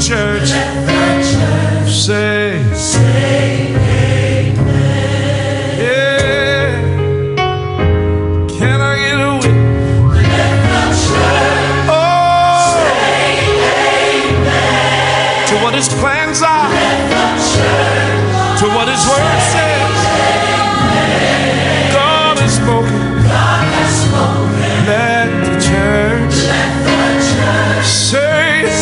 church say amen. Yeah. Can I get a witness? Let the church say amen. To what his plans are. Let the church to what his word says. Amen. God has spoken. God has spoken. Let the church say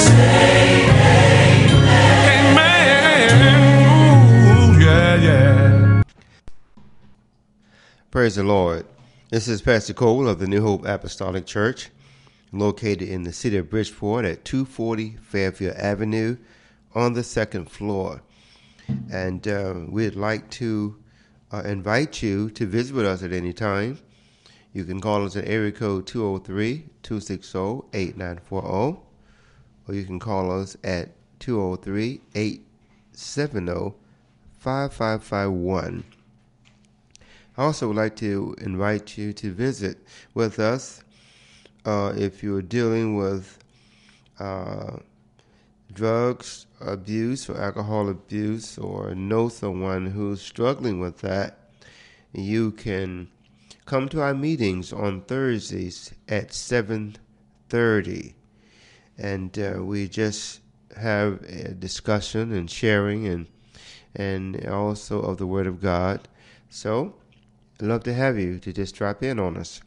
Praise the Lord. This is Pastor Cole of the New Hope Apostolic Church, located in the city of Bridgeport at 240 Fairfield Avenue on the second floor. And we'd like to invite you to visit with us at any time. You can call us at area code 203-260-8940, or you can call us at 203-870-5551. I also would like to invite you to visit with us if you're dealing with drugs abuse or alcohol abuse, or know someone who's struggling with that. You can come to our meetings on Thursdays at 7:30, and we just have a discussion and sharing and also of the Word of God. So I'd love to have you to just drop in on us.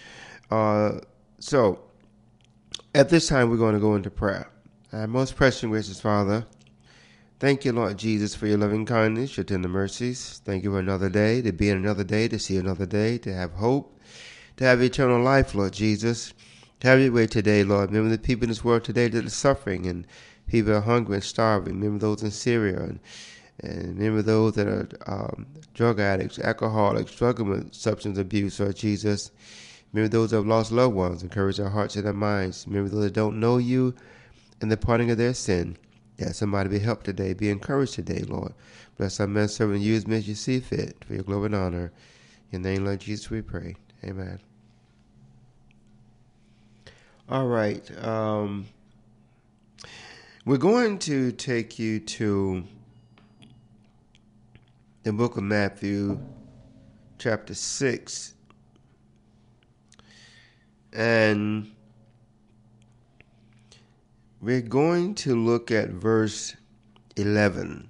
So at this time, we're going to go into prayer. Our most precious and gracious Father, thank you, Lord Jesus, for your loving kindness, your tender mercies. Thank you for another day, to be in another day, to see another day, to have hope, to have eternal life, Lord Jesus. Have your way today, Lord. Remember the people in this world today that are suffering, and people are hungry and starving. Remember those in Syria, and remember those that are drug addicts, alcoholics, struggling with substance abuse, Lord Jesus. Remember those that have lost loved ones. Encourage their hearts and their minds. Remember those that don't know you and the parting of their sin. Yeah, somebody be helped today. Be encouraged today, Lord. Bless our men serving you as you see fit for your glory and honor. In the name of Jesus we pray. Amen. All right. We're going to take you to the book of Matthew, chapter 6. And we're going to look at verse 11.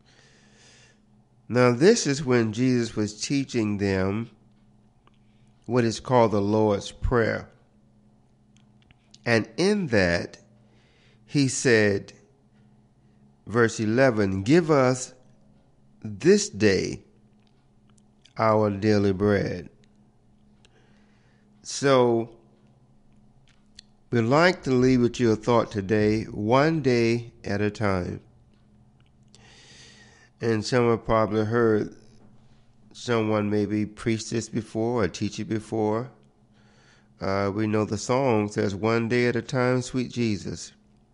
Now, this is when Jesus was teaching them what is called the Lord's Prayer. And in that, he said, verse 11, "Give us this day our daily bread." So, we'd like to leave with you a thought today, one day at a time. And some have probably heard someone maybe preach this before or teach it before. We know the song says, "One day at a time, sweet Jesus."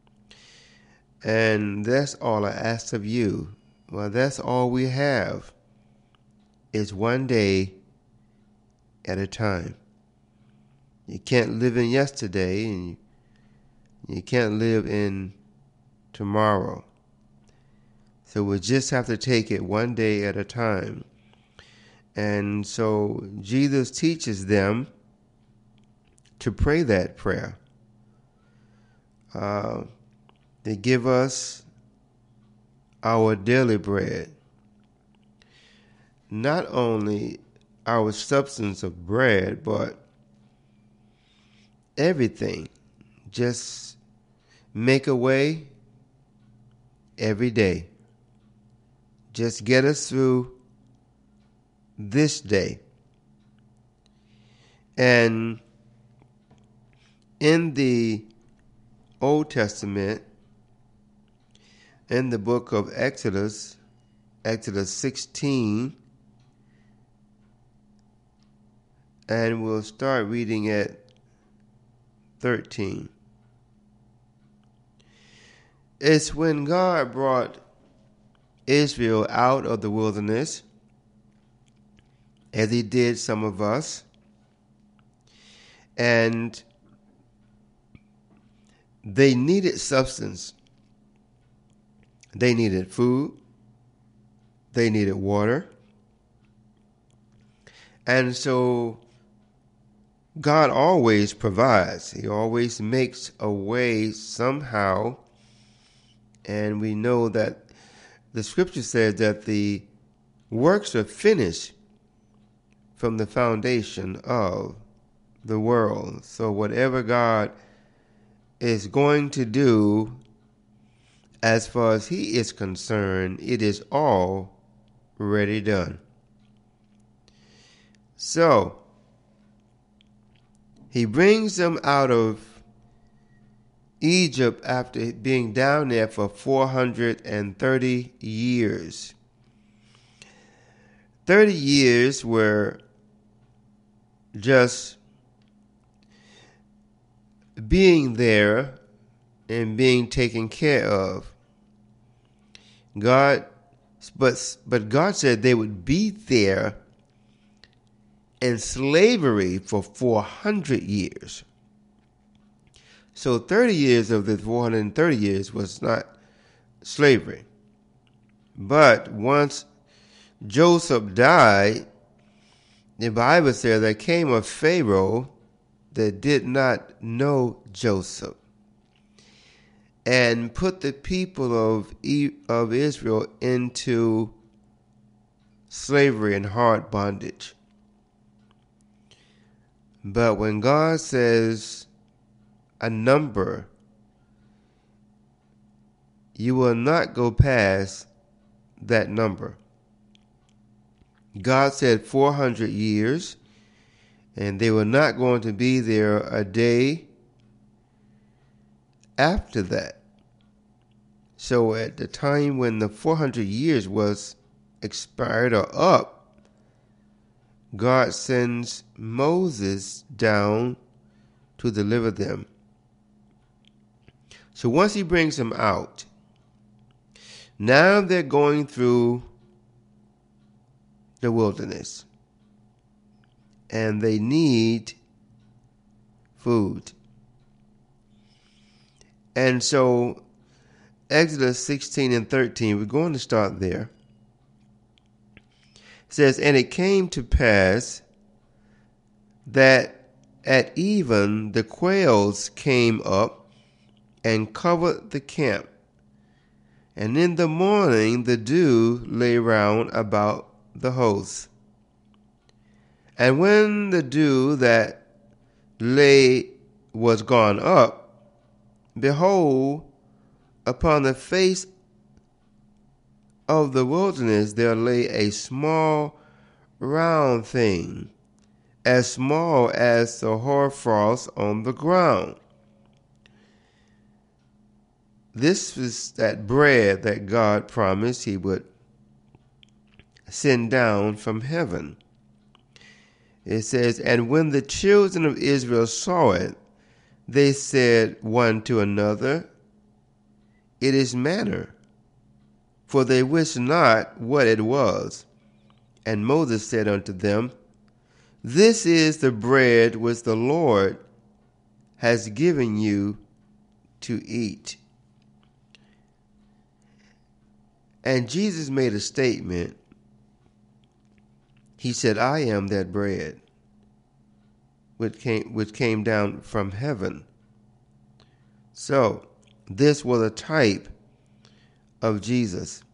And that's all I ask of you. Well, that's all we have, is one day at a time. You can't live in yesterday, and you can't live in tomorrow. So we just have to take it one day at a time. And so Jesus teaches them to pray that prayer. They give us our daily bread. Not only our substance of bread, but everything. Just make a way every day. Just get us through this day. And in the Old Testament, in the book of Exodus 16, and we'll start reading at 13. It's when God brought Israel out of the wilderness, as he did some of us, and they needed substance. They needed food. They needed water. And so God always provides. He always makes a way somehow. And we know that the scripture says that the works are finished from the foundation of the world. So whatever God is going to do, as far as he is concerned, it is already done. So he brings them out of Egypt after being down there for 430 years. 30 years were just being there and being taken care of. But God said they would be there in slavery for 400 years. So 30 years of the 430 years was not slavery. But once Joseph died, the Bible says there came a Pharaoh that did not know Joseph and put the people of Israel into slavery and hard bondage. But when God says a number, you will not go past that number. God said 400 years, and they were not going to be there a day after that. So at the time when the 400 years was expired or up, God sends Moses down to deliver them. So once he brings them out, now they're going through the wilderness and they need food. And so Exodus 16 and 13, we're going to start there. It says, and it came to pass that at even the quails came up and covered the camp. And in the morning the dew lay round about the host. And when the dew that lay was gone up, behold, upon the face of the wilderness there lay a small round thing, as small as the hoarfrost on the ground. This was that bread that God promised he would send down from heaven. It says, and when the children of Israel saw it, they said one to another, it is manna, for they wist not what it was. And Moses said unto them, this is the bread which the Lord has given you to eat. And Jesus made a statement. He said, I am that bread which came down from heaven. So this was a type of Jesus.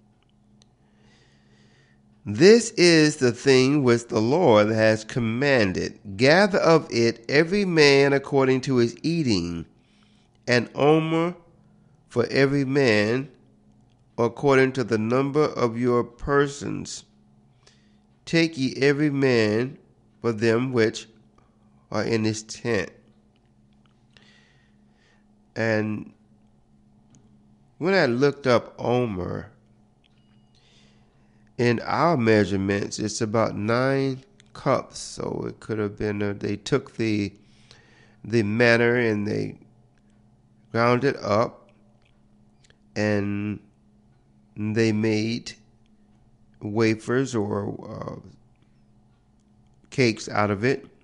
This is the thing which the Lord has commanded. Gather of it every man according to his eating, an omer for every man according to the number of your persons. Take ye every man for them which are in his tent. And when I looked up omer, in our measurements, it's about 9 cups. So it could have been, they took the manna and they ground it up and they made wafers or cakes out of it.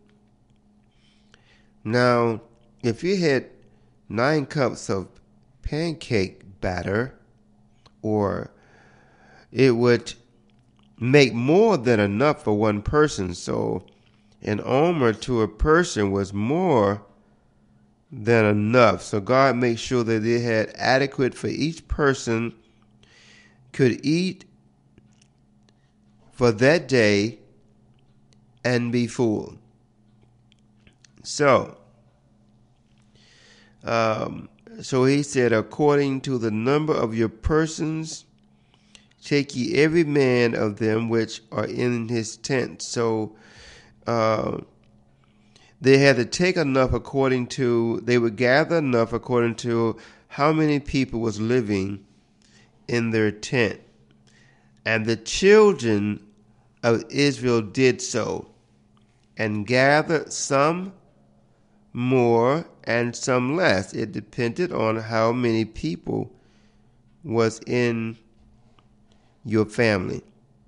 Now, if you had 9 cups of pancake batter or it would make more than enough for one person. So an omer to a person was more than enough. So God made sure that they had adequate for each person could eat for that day and be full. So he said, according to the number of your persons, take ye every man of them which are in his tent. So they had to take enough they would gather enough according to how many people was living in their tent. And the children of Israel did so, and gathered some more and some less. It depended on how many people was in your family.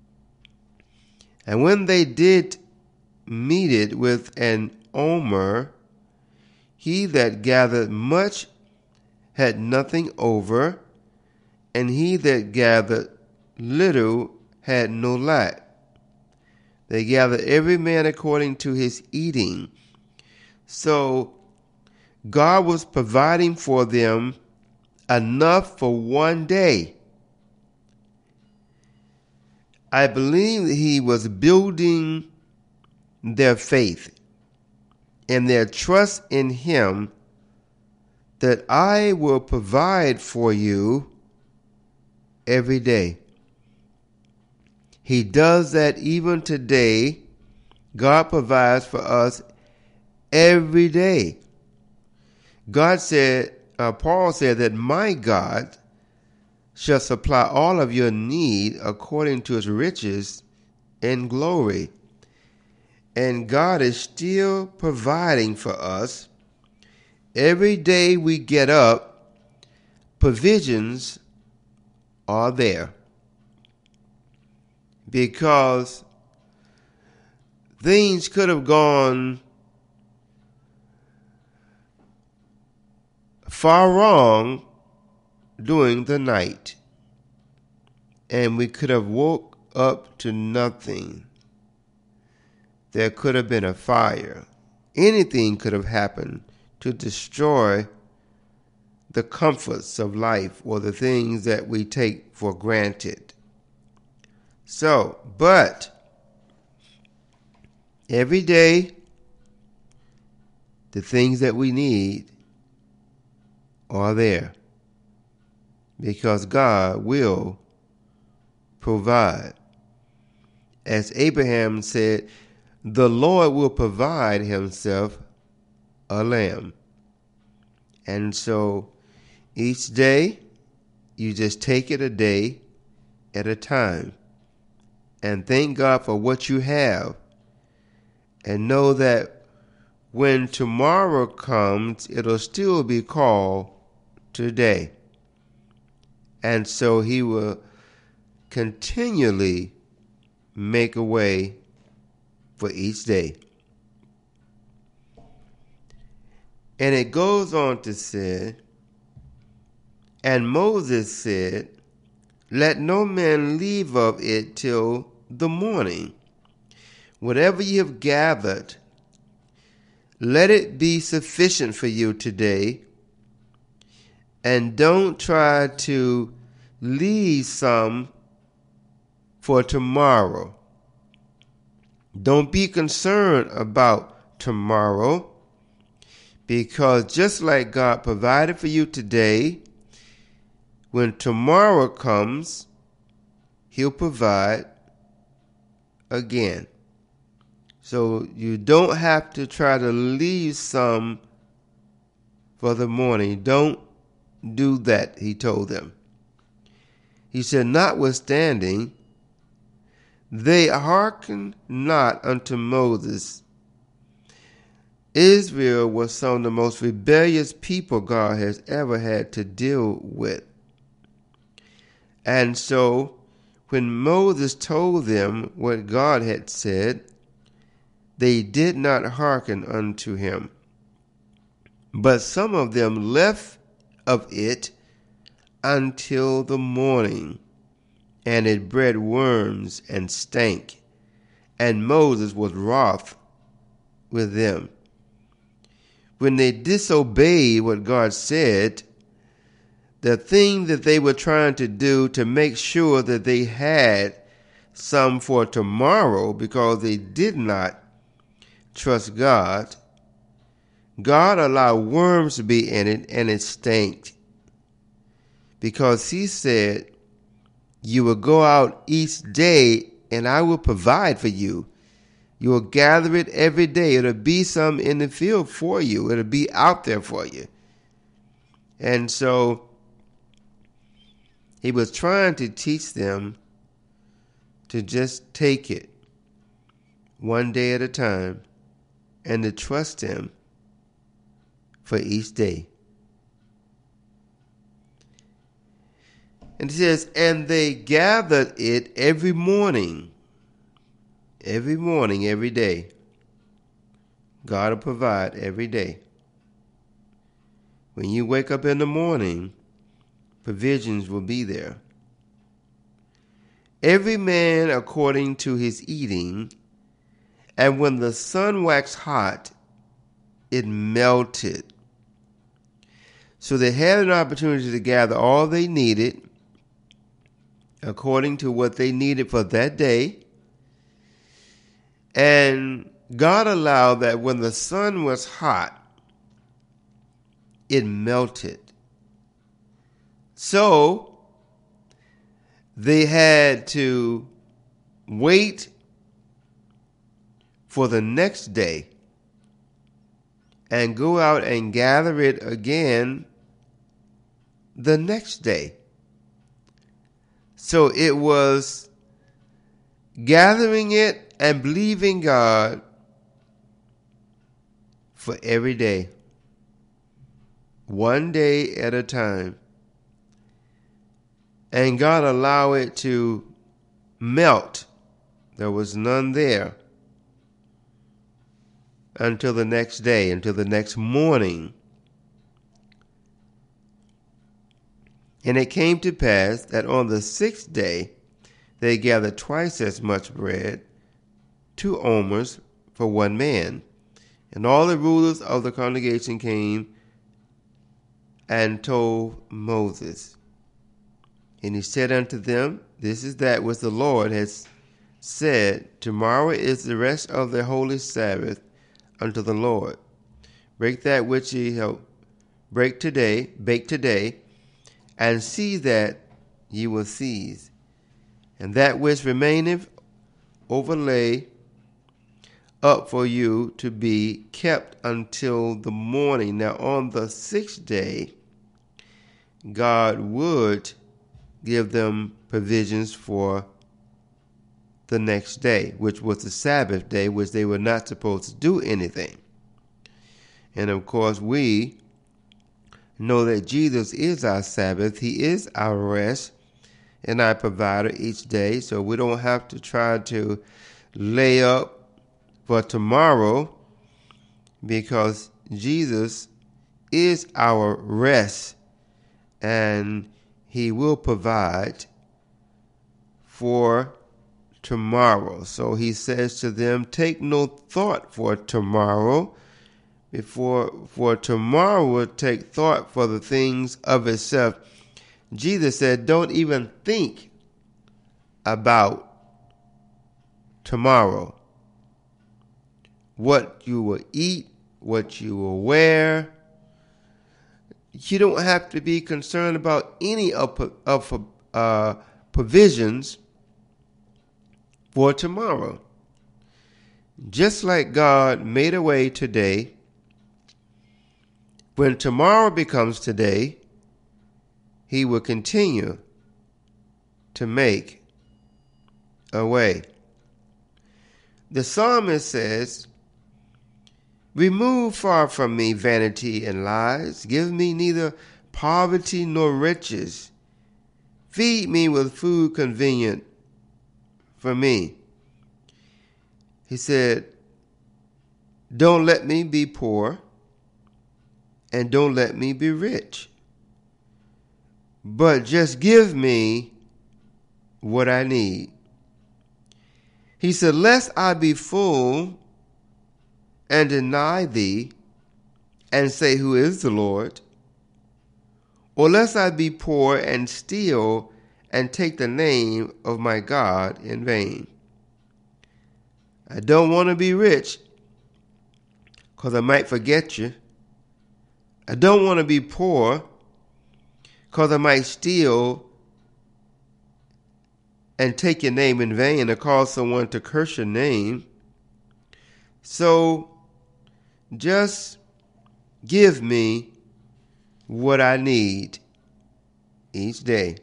And when they did meet it with an omer, he that gathered much had nothing over, and he that gathered little had no lack. They gathered every man according to his eating. So God was providing for them enough for one day. I believe that he was building their faith and their trust in him, that I will provide for you every day. He does that even today. God provides for us every day. Paul said that my God shall supply all of your need according to his riches in glory. And God is still providing for us. Every day we get up, provisions are there. Because things could have gone far wrong during the night, and we could have woke up to nothing. There could have been a fire. Anything could have happened to destroy the comforts of life or the things that we take for granted. So, but every day, the things that we need are there, because God will provide. As Abraham said, the Lord will provide himself a lamb. And so each day, you just take it a day at a time. And thank God for what you have. And know that when tomorrow comes, it'll still be called today. And so he will continually make a way for each day. And it goes on to say, and Moses said, let no man leave of it till the morning. Whatever you have gathered, let it be sufficient for you today, and don't try to leave some for tomorrow. Don't be concerned about tomorrow, because just like God provided for you today, when tomorrow comes, he'll provide again. So you don't have to try to leave some for the morning. Don't do that, he told them. He said, notwithstanding, they hearkened not unto Moses. Israel was some of the most rebellious people God has ever had to deal with. And so, when Moses told them what God had said, they did not hearken unto him. But some of them left of it until the morning, and it bred worms and stank. And Moses was wroth with them. When they disobeyed what God said, the thing that they were trying to do to make sure that they had some for tomorrow, because they did not trust God, God allowed worms to be in it, and it stank. Because he said, you will go out each day and I will provide for you. You will gather it every day. It'll be some in the field for you. It'll be out there for you. And so he was trying to teach them to just take it one day at a time and to trust him for each day. And it says, and they gathered it every morning, every day. God will provide every day. When you wake up in the morning, provisions will be there. Every man according to his eating, and when the sun waxed hot, it melted. So they had an opportunity to gather all they needed according to what they needed for that day. And God allowed that when the sun was hot, it melted. So they had to wait for the next day and go out and gather it again the next day. So it was gathering it and believing God for every day, one day at a time. And God allowed it to melt. There was none there until the next day, until the next morning. And it came to pass that on the 6th day they gathered twice as much bread, 2 omers for one man. And all the rulers of the congregation came and told Moses. And he said unto them, this is that which the Lord has said, tomorrow is the rest of the holy Sabbath unto the Lord. Break that which ye have bake today, and see that ye will seize. And that which remaineth overlay up for you to be kept until the morning. Now on the 6th day, God would give them provisions for the next day, which was the Sabbath day, which they were not supposed to do anything. And of course, we know that Jesus is our Sabbath. He is our rest and our provider each day. So we don't have to try to lay up for tomorrow, because Jesus is our rest and he will provide for tomorrow. So he says to them, take no thought for tomorrow, for tomorrow will take thought for the things of itself. Jesus said, don't even think about tomorrow. What you will eat, what you will wear. You don't have to be concerned about any of provisions for tomorrow. Just like God made a way today, when tomorrow becomes today, he will continue to make a way. The psalmist says, remove far from me vanity and lies. Give me neither poverty nor riches. Feed me with food convenient for me. He said, don't let me be poor and don't let me be rich. but just give me what I need. He said, lest I be full and deny thee and say, who is the Lord? Or lest I be poor and steal and take the name of my God in vain. I don't want to be rich because I might forget you. I don't want to be poor because I might steal and take your name in vain or cause someone to curse your name. So just give me what I need each day.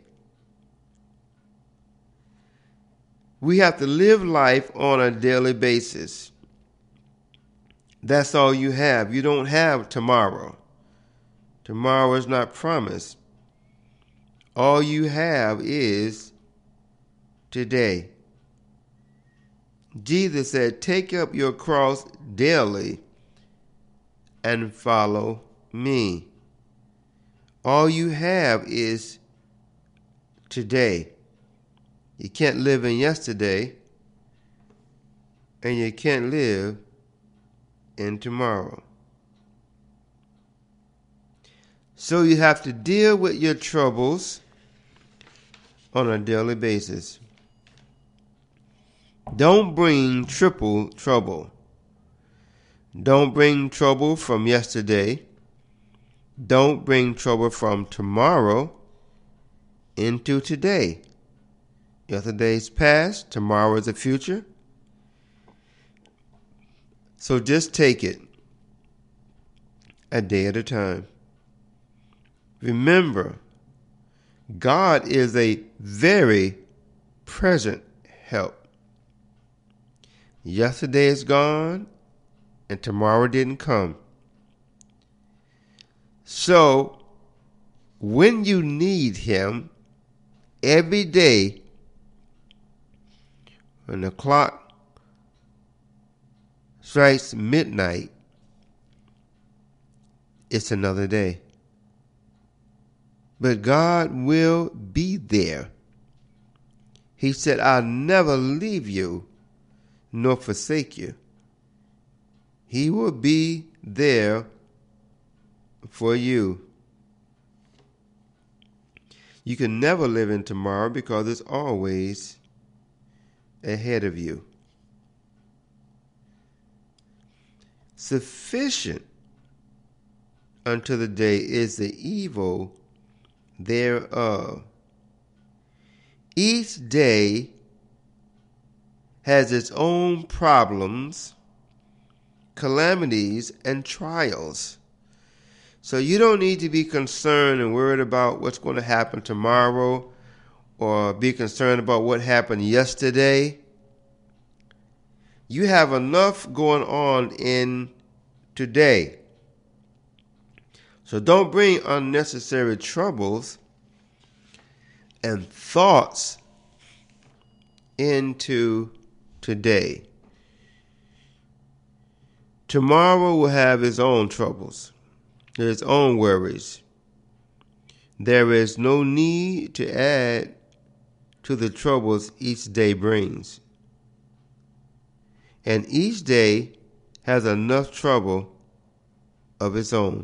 We have to live life on a daily basis. That's all you have. You don't have tomorrow. Tomorrow is not promised. All you have is today. Jesus said, take up your cross daily and follow me. All you have is today. You can't live in yesterday, and you can't live in tomorrow. So you have to deal with your troubles on a daily basis. Don't bring triple trouble. Don't bring trouble from yesterday. Don't bring trouble from tomorrow into today. Yesterday's past, tomorrow is the future. So just take it a day at a time. Remember, God is a very present help. Yesterday is gone and tomorrow didn't come. So when you need him every day, when the clock strikes midnight, it's another day. But God will be there. He said, I'll never leave you nor forsake you. He will be there for you. You can never live in tomorrow because it's always ahead of you. Sufficient unto the day is the evil thereof. Each day has its own problems, calamities, and trials. So you don't need to be concerned and worried about what's going to happen tomorrow or be concerned about what happened yesterday. You have enough going on in today. So don't bring unnecessary troubles and thoughts into today. Tomorrow will have its own troubles, its own worries. There is no need to add to the troubles each day brings. And each day has enough trouble of its own.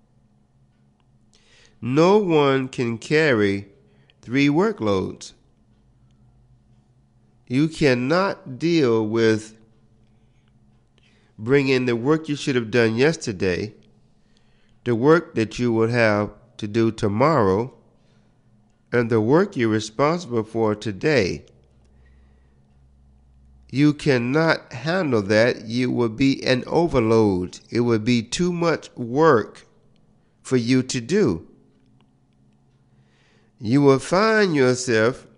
No one can carry 3 workloads. You cannot deal with bringing the work you should have done yesterday, the work that you will have to do tomorrow, and the work you're responsible for today. You cannot handle that. You will be an overload. It would be too much work for you to do. You will find yourself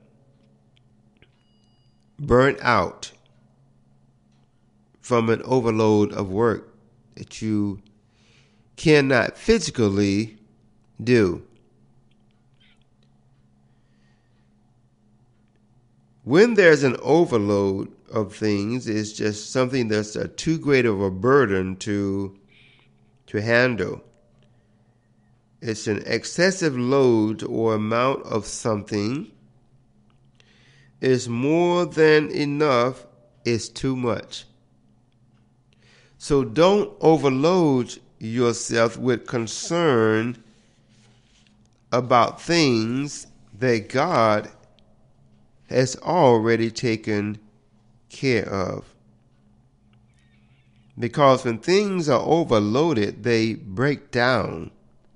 burnt out from an overload of work that you cannot physically do. When there's an overload of things, it's just something that's too great of a burden to handle. It's an excessive load or amount of something. It's more than enough. It's too much. So don't overload yourself with concern about things that God has already taken care of. Because when things are overloaded, they break down.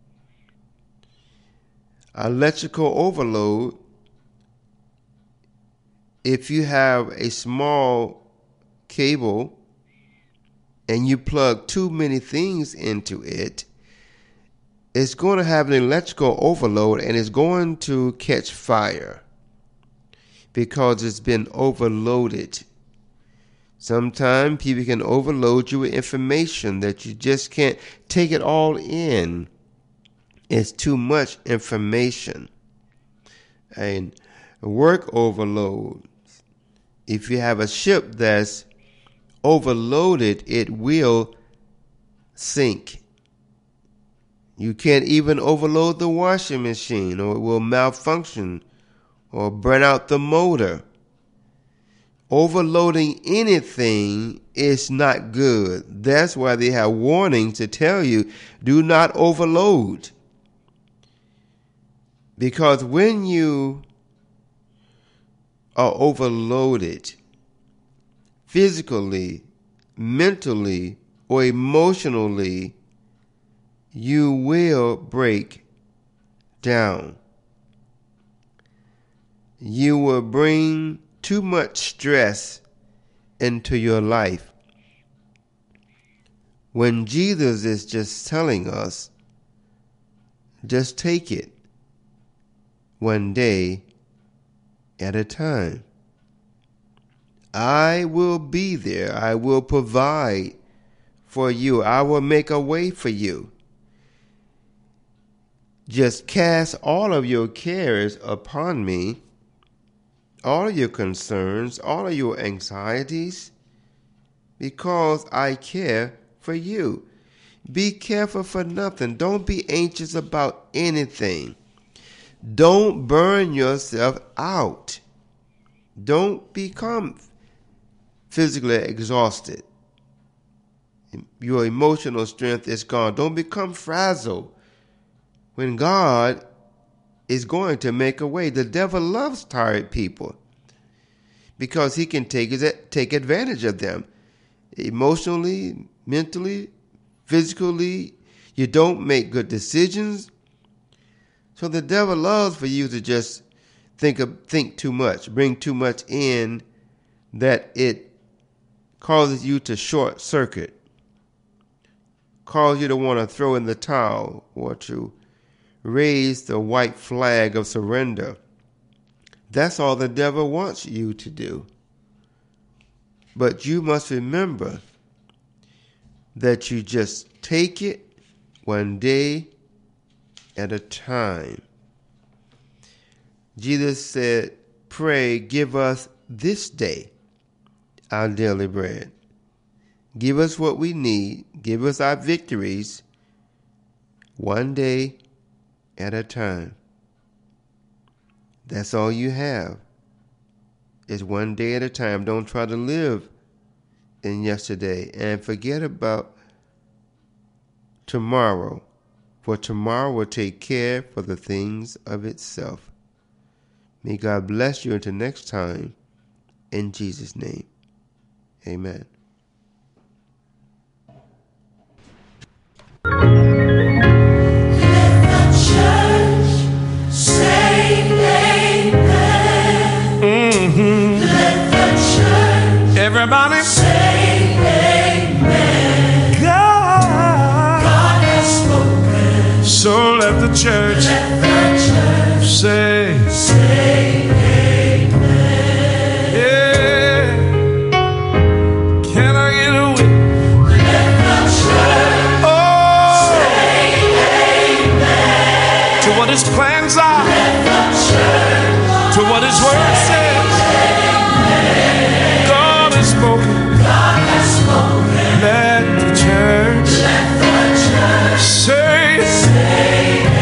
Electrical overload, if you have a small cable and you plug too many things into it, it's going to have an electrical overload and it's going to catch fire because it's been overloaded. Sometimes people can overload you with information that you just can't take it all in. It's too much information. And work overload. If you have a ship that's overloaded, it will sink. You can't even overload the washing machine or it will malfunction or burn out the motor. Overloading anything is not good. That's why they have warnings to tell you, do not overload. Because when you are overloaded physically, mentally, or emotionally, you will break down. You will bring too much stress into your life. When Jesus is just telling us, just take it one day at a time. I will be there. I will provide for you. I will make a way for you. Just cast all of your cares upon me, all of your concerns, all of your anxieties, because I care for you. Be careful for nothing. Don't be anxious about anything. Don't burn yourself out. Don't become physically exhausted. Your emotional strength is gone. Don't become frazzled when God is going to make a way. The devil loves tired people because he can take advantage of them. Emotionally, mentally, physically, you don't make good decisions. So the devil loves for you to just think too much, bring too much in, that it causes you to short circuit, cause you to want to throw in the towel or to raise the white flag of surrender. That's all the devil wants you to do. But you must remember that you just take it one day at a time. Jesus said, pray, give us this day our daily bread. Give us what we need. Give us our victories one day at a time. That's all you have. It's one day at a time. Don't try to live in yesterday and forget about tomorrow, for tomorrow will take care for the things of itself. May God bless you until next time. In Jesus' name, amen. Everybody say amen. God has spoken. So let the church say amen. Yeah. Can I get a witness? Let the church say amen. To what his plans are. Let the church to what his word says. God has spoken. Let the church say amen.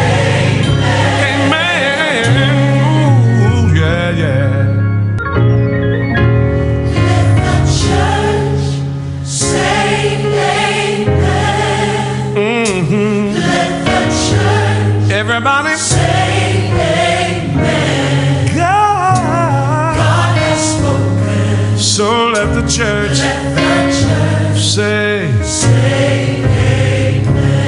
Everybody say amen. God has spoken. So let the church say amen.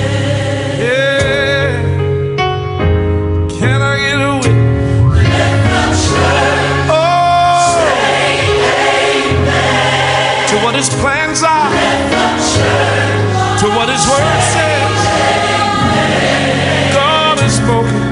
Yeah. Can I get a witness? Let the church say amen. To what his plans are. Let the church to what his word says. God has spoken.